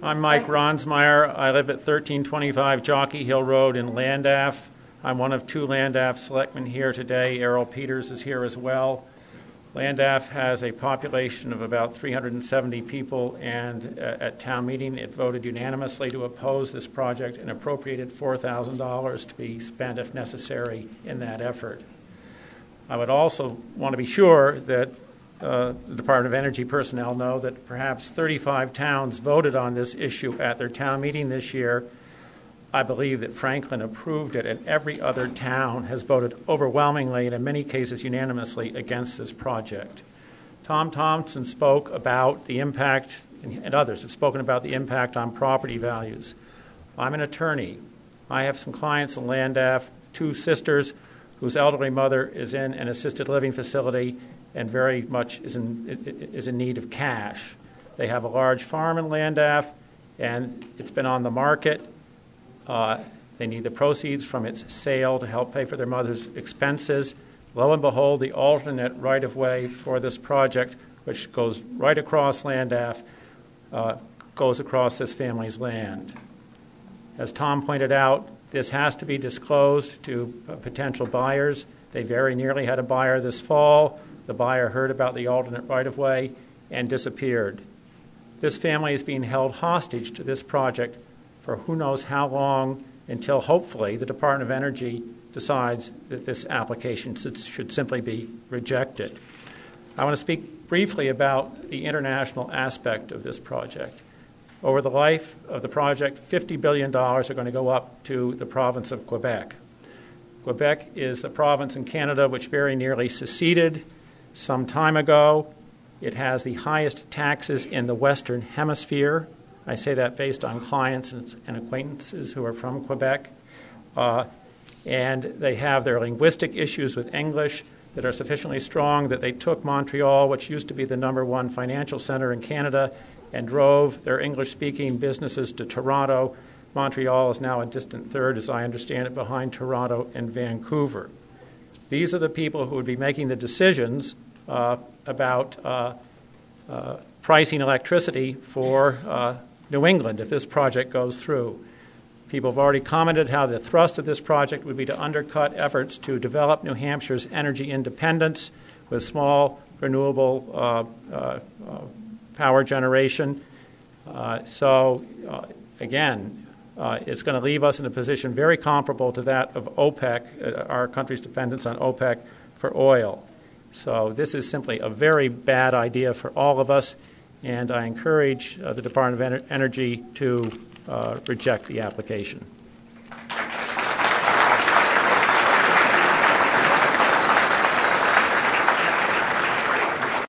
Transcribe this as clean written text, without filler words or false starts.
I'm Mike Ronsmeyer. I live at 1325 Jockey Hill Road in Landaff. I'm one of two Landaff selectmen here today. Errol Peters is here as well. Landaff has a population of about 370 people, and at town meeting it voted unanimously to oppose this project and appropriated $4,000 to be spent if necessary in that effort. I would also want to be sure that the Department of Energy personnel know that perhaps 35 towns voted on this issue at their town meeting this year. I believe that Franklin approved it, and every other town has voted overwhelmingly and in many cases unanimously against this project. Tom Thompson spoke about the impact, and others have spoken about the impact on property values. I'm an attorney. I have some clients in Landaff, two sisters whose elderly mother is in an assisted living facility and very much is in need of cash. They have a large farm in Landaff, and it's been on the market. They need the proceeds from its sale to help pay for their mother's expenses. Lo and behold, the alternate right-of-way for this project, which goes right across Landaff, goes across this family's land. As Tom pointed out, this has to be disclosed to potential buyers. They very nearly had a buyer this fall. The buyer heard about the alternate right-of-way and disappeared. This family is being held hostage to this project for who knows how long, until hopefully the Department of Energy decides that this application should simply be rejected. I want to speak briefly about the international aspect of this project. Over the life of the project, $50 billion are going to go up to the province of Quebec. Quebec is the province in Canada which very nearly seceded some time ago. It has the highest taxes in the Western Hemisphere. I say that based on clients and acquaintances who are from Quebec. And they have their linguistic issues with English that are sufficiently strong that they took Montreal, which used to be the #1 financial center in Canada, and drove their English-speaking businesses to Toronto. Montreal is now a distant third, as I understand it, behind Toronto and Vancouver. These are the people who would be making the decisions about pricing electricity for New England if this project goes through. People have already commented how the thrust of this project would be to undercut efforts to develop New Hampshire's energy independence with small renewable power generation. Again, it's going to leave us in a position very comparable to that of OPEC, our country's dependence on OPEC for oil. So this is simply a very bad idea for all of us, and I encourage the Department of Energy to reject the application.